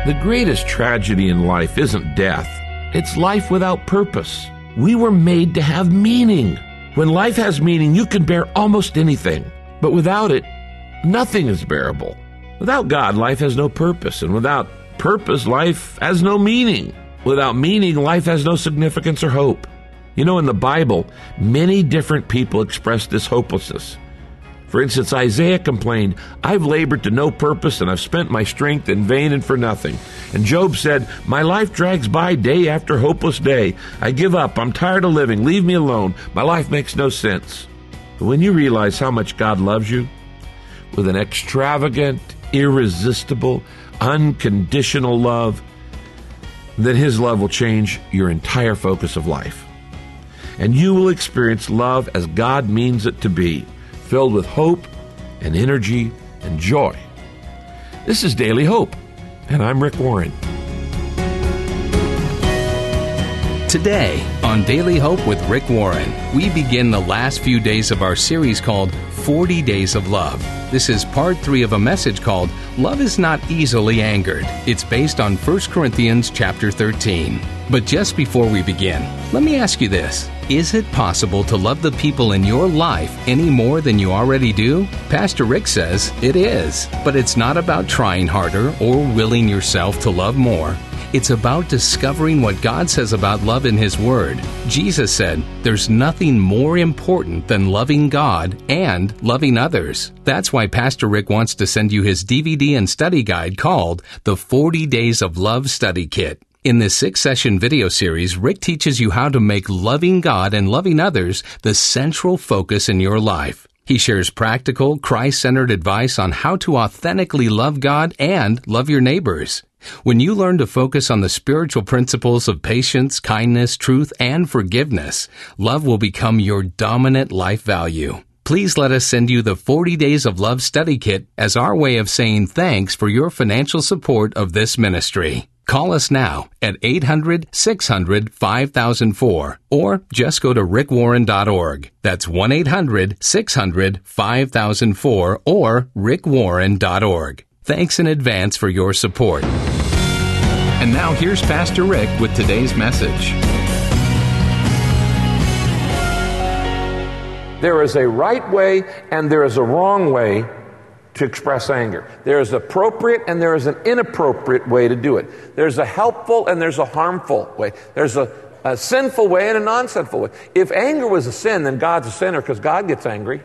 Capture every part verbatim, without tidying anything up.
The greatest tragedy in life isn't death. It's life without purpose. We were made to have meaning. When life has meaning, you can bear almost anything. But without it, nothing is bearable. Without God, life has no purpose. And without purpose, life has no meaning. Without meaning, life has no significance or hope. You know, in the Bible, many different people express this hopelessness. For instance, Isaiah complained, "I've labored to no purpose, and I've spent my strength in vain and for nothing." And Job said, "My life drags by day after hopeless day. I give up. I'm tired of living. Leave me alone. My life makes no sense." But when you realize how much God loves you, with an extravagant, irresistible, unconditional love, then His love will change your entire focus of life. And you will experience love as God means it to be, filled with hope and energy and joy. This is Daily Hope, and I'm Rick Warren. Today on Daily Hope with Rick Warren, we begin the last few days of our series called forty Days of Love. This is part three of a message called Love is Not Easily Angered. It's based on First Corinthians chapter thirteen. But just before we begin, let me ask you this. Is it possible to love the people in your life any more than you already do? Pastor Rick says it is. But it's not about trying harder or willing yourself to love more. It's about discovering what God says about love in His Word. Jesus said, "There's nothing more important than loving God and loving others." That's why Pastor Rick wants to send you his D V D and study guide called The forty Days of Love Study Kit. In this six-session video series, Rick teaches you how to make loving God and loving others the central focus in your life. He shares practical, Christ-centered advice on how to authentically love God and love your neighbors. When you learn to focus on the spiritual principles of patience, kindness, truth, and forgiveness, love will become your dominant life value. Please let us send you the forty Days of Love Study Kit as our way of saying thanks for your financial support of this ministry. Call us now at eight hundred, six hundred, five thousand four or just go to rick warren dot org. That's one eight hundred, six hundred, five thousand four or rick warren dot org. Thanks in advance for your support. And now here's Pastor Rick with today's message. There is a right way and there is a wrong way to express anger. There is appropriate and there is an inappropriate way to do it. There's a helpful and there's a harmful way. There's a, a sinful way and a non-sinful way. If anger was a sin, then God's a sinner because God gets angry.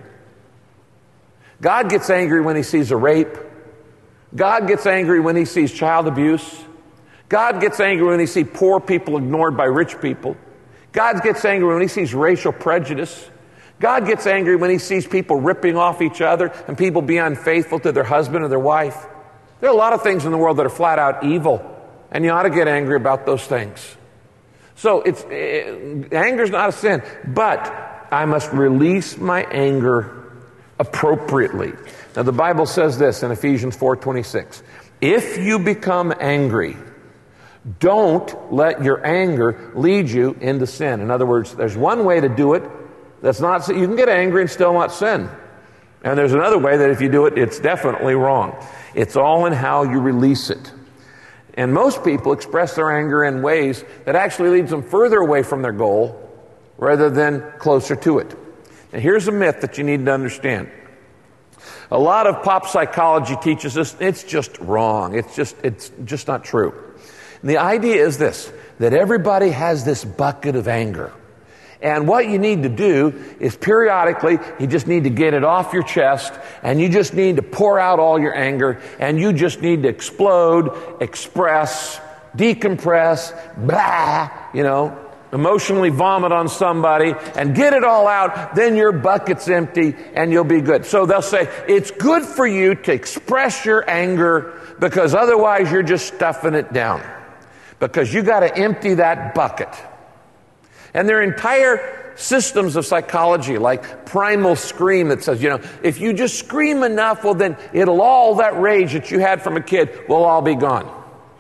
God gets angry when He sees a rape. God gets angry when He sees child abuse. God gets angry when He sees poor people ignored by rich people. God gets angry when He sees racial prejudice. God gets angry when He sees people ripping off each other and people being unfaithful to their husband or their wife. There are a lot of things in the world that are flat out evil, and you ought to get angry about those things. So it's it, anger's not a sin, but I must release my anger appropriately. Now the Bible says this in Ephesians four twenty-six. If you become angry, don't let your anger lead you into sin. In other words, there's one way to do it. That's not, you can get angry and still not sin. And there's another way that if you do it, it's definitely wrong. It's all in how you release it. And most people express their anger in ways that actually leads them further away from their goal rather than closer to it. Now here's a myth that you need to understand. A lot of pop psychology teaches us it's just wrong. It's just, it's just not true. And the idea is this, that everybody has this bucket of anger. And what you need to do is periodically, you just need to get it off your chest, and you just need to pour out all your anger, and you just need to explode, express, decompress, blah, you know, emotionally vomit on somebody, and get it all out, then your bucket's empty, and you'll be good. So they'll say, it's good for you to express your anger, because otherwise you're just stuffing it down. Because you got to empty that bucket. And there are entire systems of psychology, like primal scream, that says, you know, if you just scream enough, well then it'll all, that rage that you had from a kid will all be gone.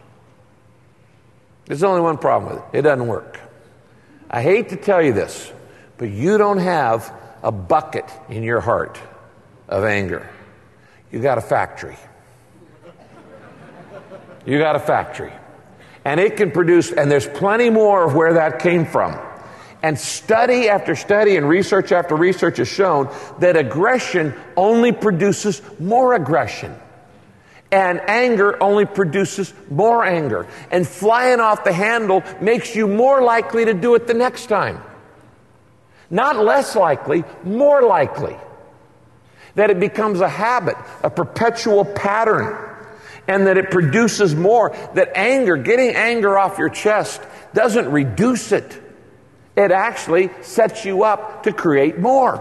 There's only one problem with it. It doesn't work. I hate to tell you this, but you don't have a bucket in your heart of anger. You got a factory. You got a factory. And it can produce, and there's plenty more of where that came from. And study after study and research after research has shown that aggression only produces more aggression. And anger only produces more anger. And flying off the handle makes you more likely to do it the next time. Not less likely, more likely. That it becomes a habit, a perpetual pattern. And that it produces more. That anger, getting anger off your chest, doesn't reduce it. It actually sets you up to create more.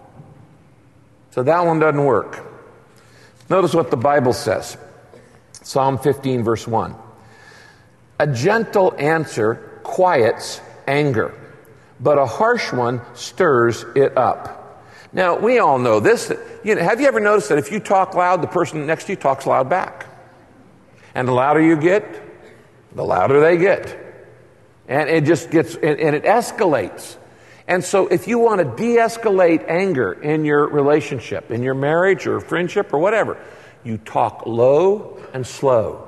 So that one doesn't work. Notice what the Bible says. Psalm fifteen, verse one. A gentle answer quiets anger, but a harsh one stirs it up. Now, we all know this. You know, have you ever noticed that if you talk loud, the person next to you talks loud back? And the louder you get, the louder they get. And it just gets, and, and it escalates. And so if you want to de-escalate anger in your relationship, in your marriage or friendship or whatever, you talk low and slow.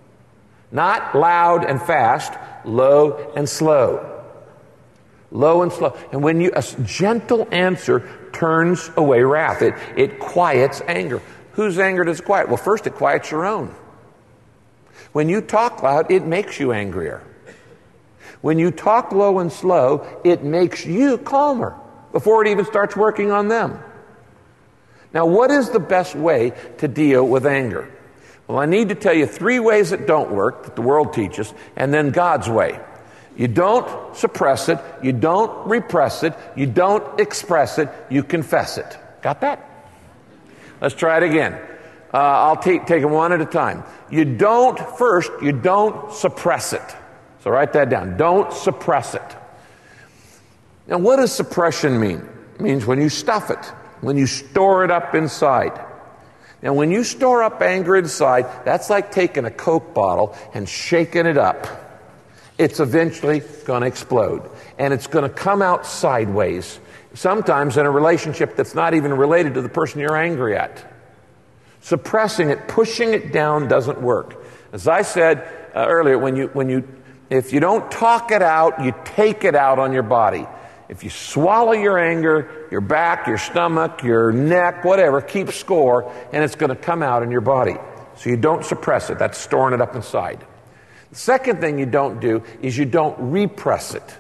Not loud and fast, low and slow. Low and slow. And when you, a gentle answer turns away wrath. It, it quiets anger. Whose anger does it quiet? Well, first it quiets your own. When you talk loud, it makes you angrier. When you talk low and slow, it makes you calmer before it even starts working on them. Now, what is the best way to deal with anger? Well, I need to tell you three ways that don't work, that the world teaches, and then God's way. You don't suppress it, you don't repress it, you don't express it, you confess it. Got that? Let's try it again. Uh, I'll take, take them one at a time. You don't, first, you don't suppress it. So write that down. Don't suppress it. Now, what does suppression mean? It means when you stuff it, when you store it up inside. Now, when you store up anger inside, that's like taking a Coke bottle and shaking it up. It's eventually going to explode. And it's going to come out sideways. Sometimes in a relationship that's not even related to the person you're angry at. Suppressing it, pushing it down doesn't work. As I said uh, earlier, when you, when you, if you don't talk it out, you take it out on your body. If you swallow your anger, your back, your stomach, your neck, whatever, keep score, and it's going to come out in your body. So you don't suppress it. That's storing it up inside. The second thing you don't do is you don't repress it.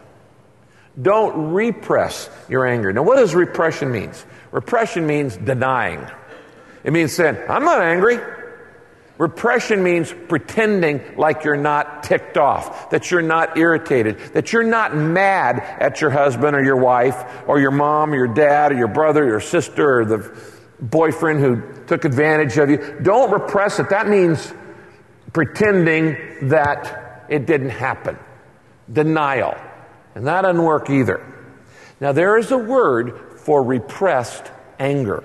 Don't repress your anger. Now, what does repression mean? Repression means denying. It means saying, I'm not angry. Repression means pretending like you're not ticked off, that you're not irritated, that you're not mad at your husband or your wife or your mom or your dad or your brother or your sister or the boyfriend who took advantage of you. Don't repress it. That means pretending that it didn't happen. Denial. And that doesn't work either. Now, there is a word for repressed anger.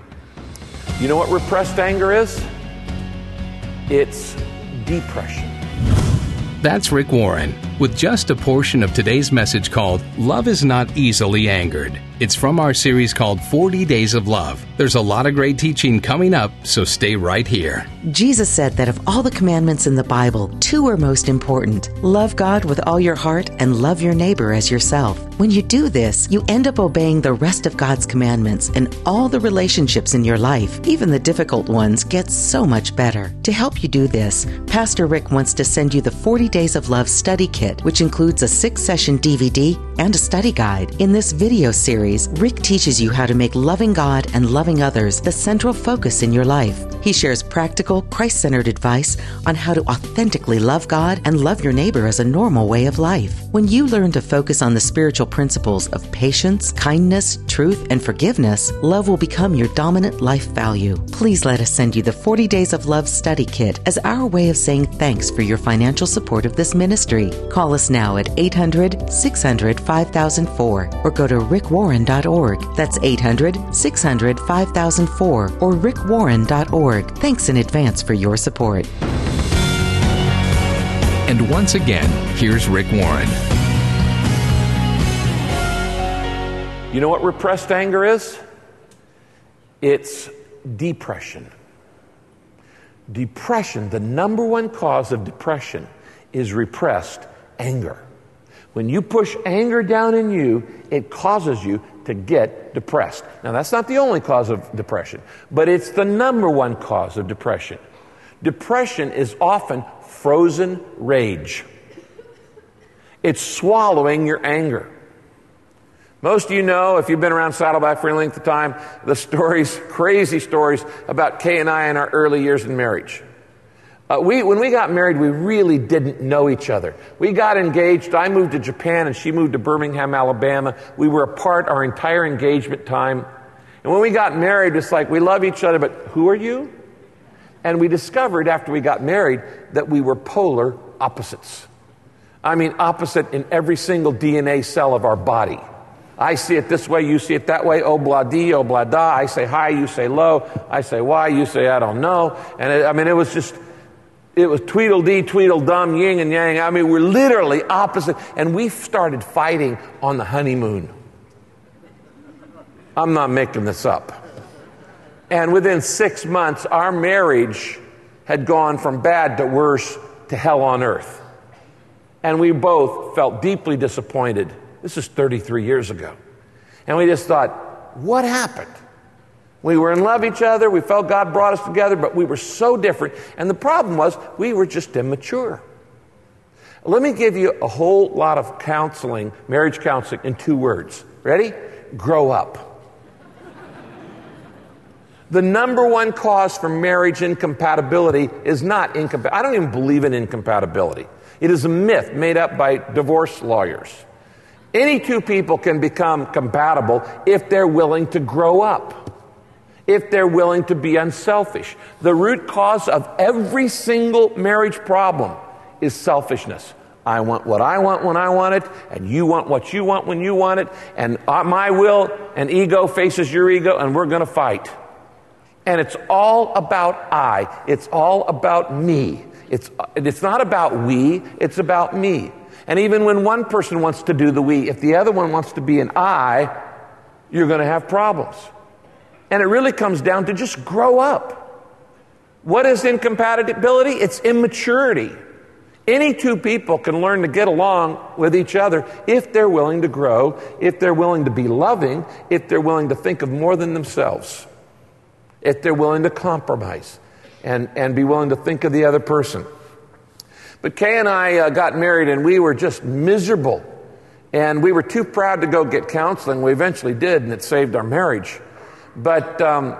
You know what repressed anger is? It's depression. That's Rick Warren with just a portion of today's message called Love is Not Easily Angered. It's from our series called forty Days of Love. There's a lot of great teaching coming up, so stay right here. Jesus said that of all the commandments in the Bible, two are most important. Love God with all your heart and love your neighbor as yourself. When you do this, you end up obeying the rest of God's commandments, and all the relationships in your life, even the difficult ones, get so much better. To help you do this, Pastor Rick wants to send you the forty Days of Love study kit, which includes a six-session D V D and a study guide. In this video series, Rick teaches you how to make loving God and loving others the central focus in your life. He shares practical, Christ-centered advice on how to authentically love God and love your neighbor as a normal way of life. When you learn to focus on the spiritual principles of patience, kindness, truth, and forgiveness, love will become your dominant life value. Please let us send you the forty Days of Love study kit as our way of saying thanks for your financial support of this ministry. Call us now at eight hundred, six hundred, five thousand four or go to rick warren dot org. That's eight hundred, six hundred, five thousand four or rick warren dot org. Thanks in advance for your support. And once again, here's Rick Warren. You know what repressed anger is? It's depression. Depression, the number one cause of depression is repressed anger. When you push anger down in you, it causes you to get depressed. Now, that's not the only cause of depression, but it's the number one cause of depression. Depression is often frozen rage. It's swallowing your anger. Most of you know, if you've been around Saddleback for any length of time, the stories, crazy stories about Kay and I in our early years in marriage. Uh, we, when we got married, we really didn't know each other. We got engaged. I moved to Japan and she moved to Birmingham, Alabama. We were apart our entire engagement time. And when we got married, it's like, we love each other, but who are you? And we discovered after we got married that we were polar opposites. I mean, opposite in every single D N A cell of our body. I see it this way, you see it that way, obla-dee, obla-da. I say hi, you say low. I say why, you say I don't know. And it, I mean, it was just, it was Tweedledee, Tweedledum, yin and yang. I mean, we're literally opposite. And we started fighting on the honeymoon. I'm not making this up. And within six months, our marriage had gone from bad to worse to hell on earth. And we both felt deeply disappointed. This is thirty-three years ago. And we just thought, what happened? We were in love with each other. We felt God brought us together, but we were so different. And the problem was we were just immature. Let me give you a whole lot of counseling, marriage counseling, in two words. Ready? Grow up. The number one cause for marriage incompatibility is not incompatibility. I don't even believe in incompatibility. It is a myth made up by divorce lawyers. Any two people can become compatible if they're willing to grow up, if they're willing to be unselfish. The root cause of every single marriage problem is selfishness. I want what I want when I want it, and you want what you want when you want it, and my will and ego faces your ego, and we're going to fight. And it's all about I. It's all about me. It's, it's not about we, it's about me. And even when one person wants to do the we, if the other one wants to be an I, you're going to have problems. And it really comes down to just grow up. What is incompatibility? It's immaturity. Any two people can learn to get along with each other if they're willing to grow, if they're willing to be loving, if they're willing to think of more than themselves, if they're willing to compromise and, and be willing to think of the other person. But Kay and I uh, got married and we were just miserable. And we were too proud to go get counseling. We eventually did, and it saved our marriage. But um,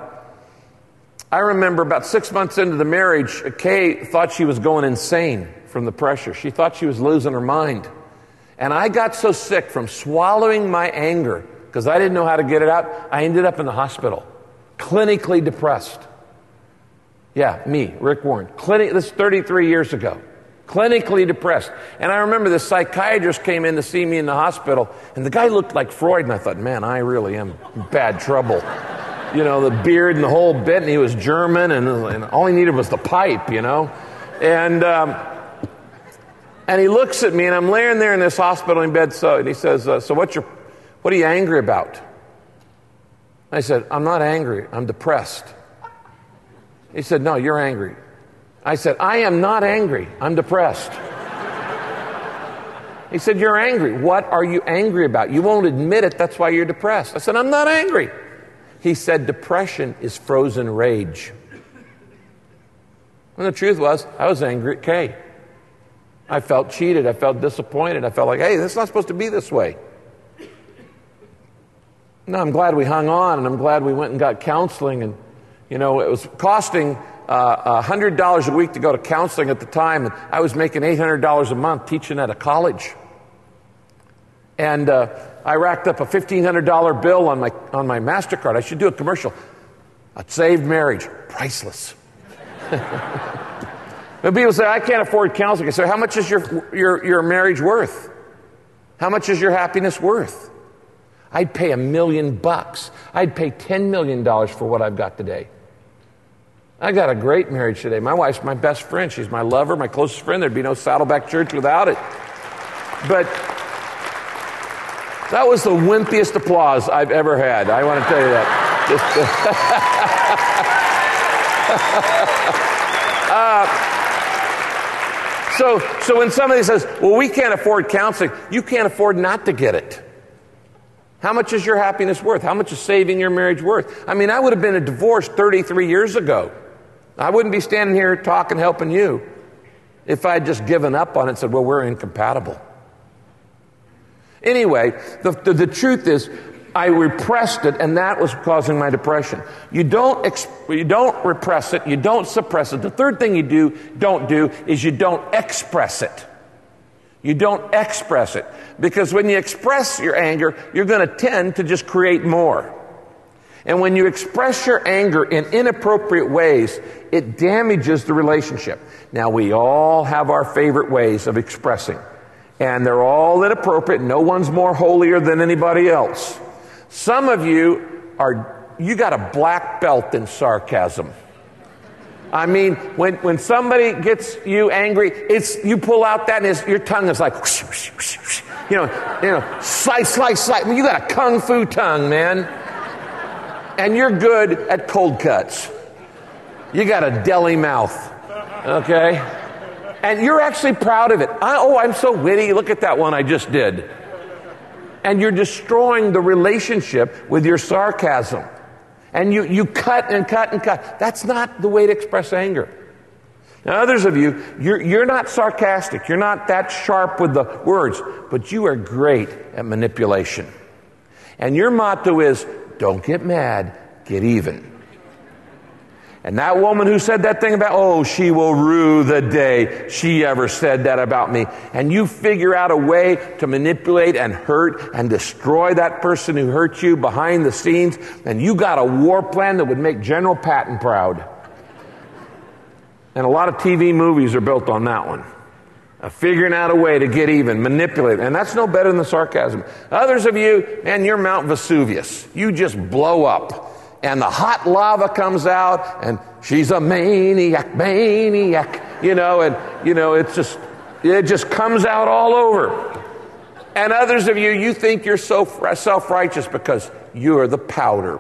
I remember about six months into the marriage, Kay thought she was going insane from the pressure. She thought she was losing her mind. And I got so sick from swallowing my anger, because I didn't know how to get it out, I ended up in the hospital, clinically depressed. Yeah, me, Rick Warren. Clinic, this is thirty-three years ago. Clinically depressed. And I remember the psychiatrist came in to see me in the hospital, and the guy looked like Freud, and I thought, man, I really am in bad trouble. You know, the beard and the whole bit, and he was German, and, and all he needed was the pipe, you know. And um, and he looks at me, and I'm laying there in this hospital in bed, so, and he says, uh, so what's your, what are you angry about? I said, I'm not angry, I'm depressed. He said, no, you're angry. I said, I am not angry. I'm depressed. He said, you're angry. What are you angry about? You won't admit it. That's why you're depressed. I said, I'm not angry. He said, depression is frozen rage. And the truth was, I was angry at Kay. I felt cheated. I felt disappointed. I felt like, hey, this is not supposed to be this way. No, I'm glad we hung on, and I'm glad we went and got counseling. And, you know, it was costing Uh, one hundred dollars a week to go to counseling at the time, and I was making eight hundred dollars a month teaching at a college. And uh, I racked up a fifteen hundred dollars bill on my on my MasterCard. I should do a commercial. A saved marriage, priceless. And people say, I can't afford counseling. I say, how much is your, your, your marriage worth? How much is your happiness worth? I'd pay a million bucks. I'd pay ten million dollars for what I've got today. I got a great marriage today. My wife's my best friend. She's my lover, my closest friend. There'd be no Saddleback Church without it. But that was the wimpiest applause I've ever had. I want to tell you that. Just, so, so when somebody says, well, we can't afford counseling, you can't afford not to get it. How much is your happiness worth? How much is saving your marriage worth? I mean, I would have been a divorce thirty-three years ago. I wouldn't be standing here talking, helping you, if I'd just given up on it and said, well, we're incompatible. Anyway, the, the, the truth is, I repressed it, and that was causing my depression. You don't exp- you don't repress it. You don't suppress it. The third thing you do don't do is you don't express it. You don't express it. Because when you express your anger, you're going to tend to just create more. And when you express your anger in inappropriate ways, it damages the relationship. Now, we all have our favorite ways of expressing. And they're all inappropriate. No one's more holier than anybody else. Some of you are, you got a black belt in sarcasm. I mean, when, when somebody gets you angry, it's, you pull out that and it's, your tongue is like, whoosh, whoosh, whoosh, whoosh. you know, you know, slice, slice, slice. I mean, you got a kung fu tongue, man. And you're good at cold cuts. You got a deli mouth, okay? And you're actually proud of it. I, oh, I'm so witty. Look at that one I just did. And you're destroying the relationship with your sarcasm. And you, you cut and cut and cut. That's not the way to express anger. Now, others of you, you're, you're not sarcastic. You're not that sharp with the words. But you are great at manipulation. And your motto is, don't get mad, get even. And that woman who said that thing about, oh, she will rue the day she ever said that about me. And you figure out a way to manipulate and hurt and destroy that person who hurt you behind the scenes. And you got a war plan that would make General Patton proud. And a lot of T V movies are built on that one. Uh, figuring out a way to get even, manipulate. And that's no better than the sarcasm. Others of you, man, you're Mount Vesuvius. You just blow up. And the hot lava comes out, and she's a maniac, maniac, you know, and, you know, it's just, it just comes out all over. And others of you, you think you're so self-righteous because you're the powder.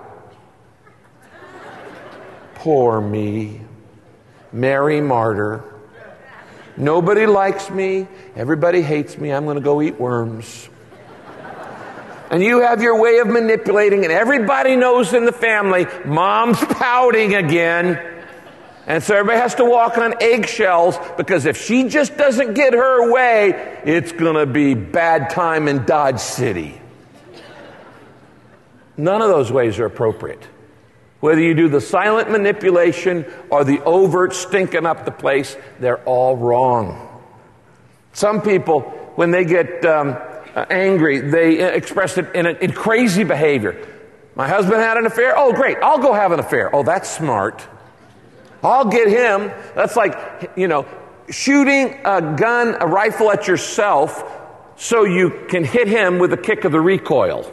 Poor me. Mary Martyr. Nobody likes me. Everybody hates me. I'm going to go eat worms. And you have your way of manipulating, and everybody knows in the family, Mom's pouting again. And so everybody has to walk on eggshells, because if she just doesn't get her way, it's going to be bad time in Dodge City. None of those ways are appropriate. Whether you do the silent manipulation or the overt stinking up the place, they're all wrong. Some people, when they get Um, Uh, angry, they uh, express it in, a, in crazy behavior. My husband had an affair. Oh, great. I'll go have an affair. Oh, that's smart. I'll get him. That's like, you know, shooting a gun, a rifle at yourself so you can hit him with a kick of the recoil.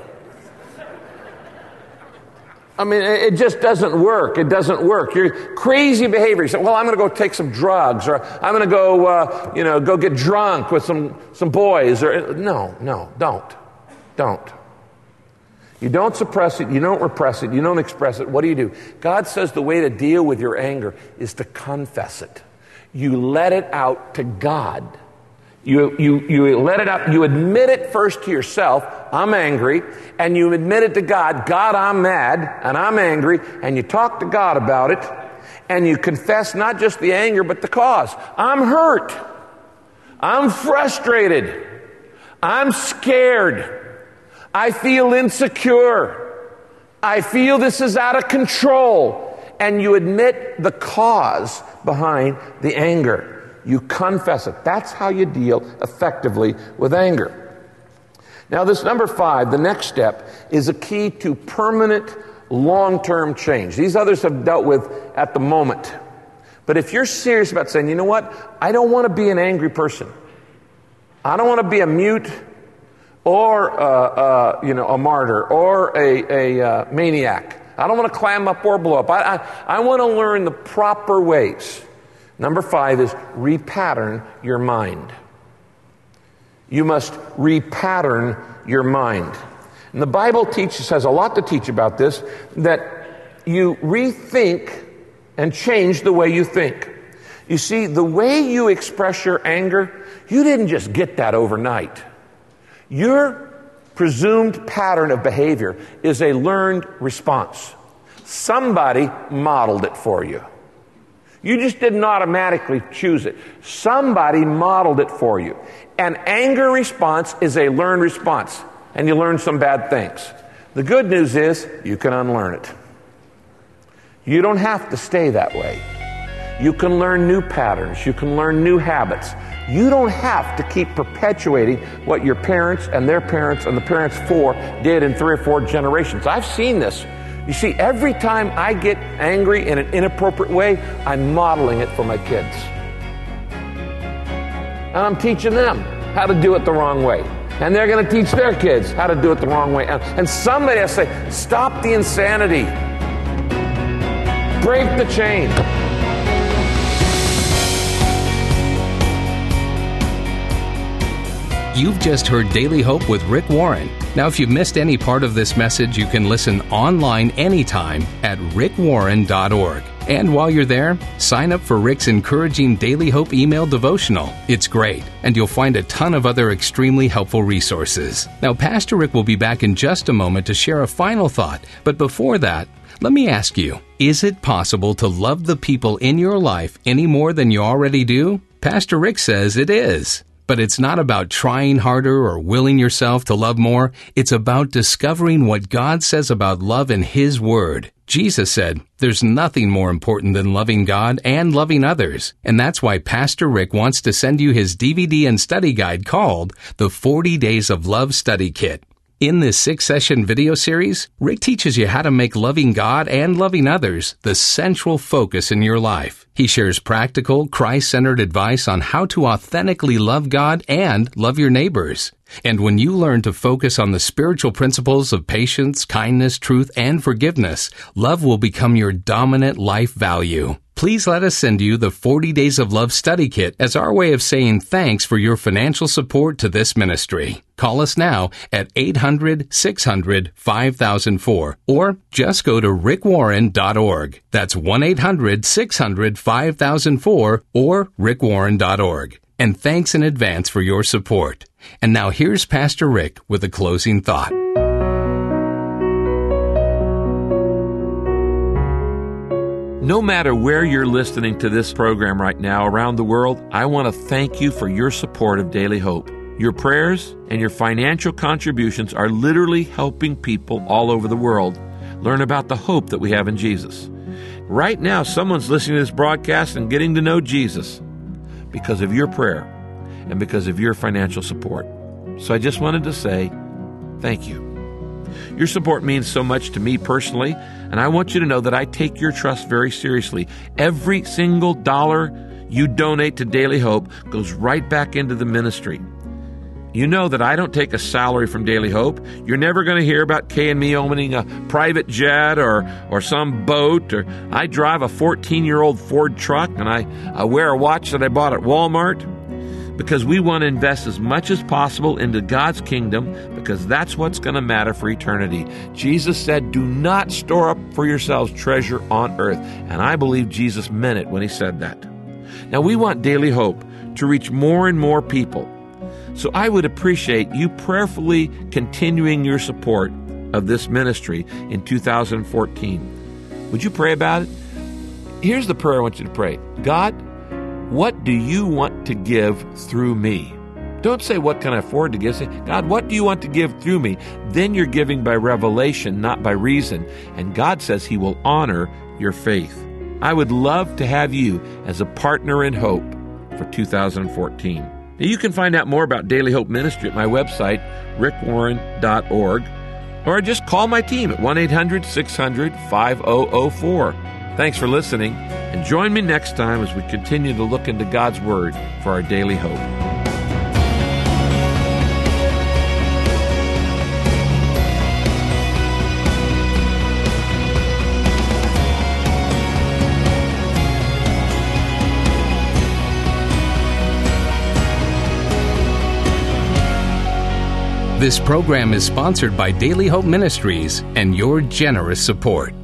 I mean, it just doesn't work. It doesn't work. Your crazy behavior. You say, well, I'm going to go take some drugs, or I'm going to go, uh, you know, go get drunk with some, some boys. Or no, no, don't. Don't. You don't suppress it. You don't repress it. You don't express it. What do you do? God says the way to deal with your anger is to confess it. You let it out to God. You, you, you let it out. You admit it first to yourself. I'm angry. And you admit it to God. God, I'm mad and I'm angry. And you talk to God about it. And you confess not just the anger, but the cause. I'm hurt. I'm frustrated. I'm scared. I feel insecure. I feel this is out of control. And you admit the cause behind the anger. You confess it. That's how you deal effectively with anger. Now, this number five, the next step, is a key to permanent, long-term change. These others have dealt with at the moment. But if you're serious about saying, you know what, I don't want to be an angry person. I don't want to be a mute or, uh, uh, you know, a martyr or a, a uh, maniac. I don't want to clam up or blow up. I, I, I want to learn the proper ways. Number five is repattern your mind. You must repattern your mind. And the Bible teaches, has a lot to teach about this, that you rethink and change the way you think. You see, the way you express your anger, you didn't just get that overnight. Your presumed pattern of behavior is a learned response. Somebody modeled it for you. You just didn't automatically choose it. Somebody modeled it for you. An anger response is a learned response, and you learn some bad things. The good news is you can unlearn it. You don't have to stay that way. You can learn new patterns. You can learn new habits. You don't have to keep perpetuating what your parents and their parents and the parents before did in three or four generations. I've seen this. You see, every time I get angry in an inappropriate way, I'm modeling it for my kids. And I'm teaching them how to do it the wrong way. And they're going to teach their kids how to do it the wrong way. And, and somebody has to say, stop the insanity. Break the chain. You've just heard Daily Hope with Rick Warren. Now, if you've missed any part of this message, you can listen online anytime at rick warren dot org. And while you're there, sign up for Rick's encouraging Daily Hope email devotional. It's great, and you'll find a ton of other extremely helpful resources. Now, Pastor Rick will be back in just a moment to share a final thought. But before that, let me ask you, is it possible to love the people in your life any more than you already do? Pastor Rick says it is. But it's not about trying harder or willing yourself to love more. It's about discovering what God says about love in His Word. Jesus said, there's nothing more important than loving God and loving others. And that's why Pastor Rick wants to send you his D V D and study guide called The forty Days of Love Study Kit. In this six-session video series, Rick teaches you how to make loving God and loving others the central focus in your life. He shares practical, Christ-centered advice on how to authentically love God and love your neighbors. And when you learn to focus on the spiritual principles of patience, kindness, truth, and forgiveness, love will become your dominant life value. Please let us send you the forty Days of Love Study Kit as our way of saying thanks for your financial support to this ministry. Call us now at eight hundred, six hundred, five thousand four or just go to rick warren dot org. That's one eight hundred, six hundred, five thousand four or rick warren dot org. And thanks in advance for your support. And now here's Pastor Rick with a closing thought. No matter where you're listening to this program right now around the world, I want to thank you for your support of Daily Hope. Your prayers and your financial contributions are literally helping people all over the world learn about the hope that we have in Jesus. Right now, someone's listening to this broadcast and getting to know Jesus because of your prayer and because of your financial support. So I just wanted to say thank you. Your support means so much to me personally, and I want you to know that I take your trust very seriously. Every single dollar you donate to Daily Hope goes right back into the ministry. You know that I don't take a salary from Daily Hope. You're never going to hear about Kay and me owning a private jet or, or some boat. Or I drive a fourteen-year-old Ford truck, and I, I wear a watch that I bought at Walmart. Because we want to invest as much as possible into God's kingdom, because that's what's going to matter for eternity. Jesus said, do not store up for yourselves treasure on earth. And I believe Jesus meant it when He said that. Now, we want Daily Hope to reach more and more people. So I would appreciate you prayerfully continuing your support of this ministry in two thousand fourteen. Would you pray about it? Here's the prayer I want you to pray. God, what do you want to give through me? Don't say, what can I afford to give? Say, God, what do you want to give through me? Then you're giving by revelation, not by reason. And God says He will honor your faith. I would love to have you as a partner in hope for two thousand fourteen. Now, you can find out more about Daily Hope Ministry at my website, rick warren dot org, or just call my team at one eight hundred, six hundred, five thousand four. Thanks for listening, and join me next time as we continue to look into God's Word for our daily hope. This program is sponsored by Daily Hope Ministries and your generous support.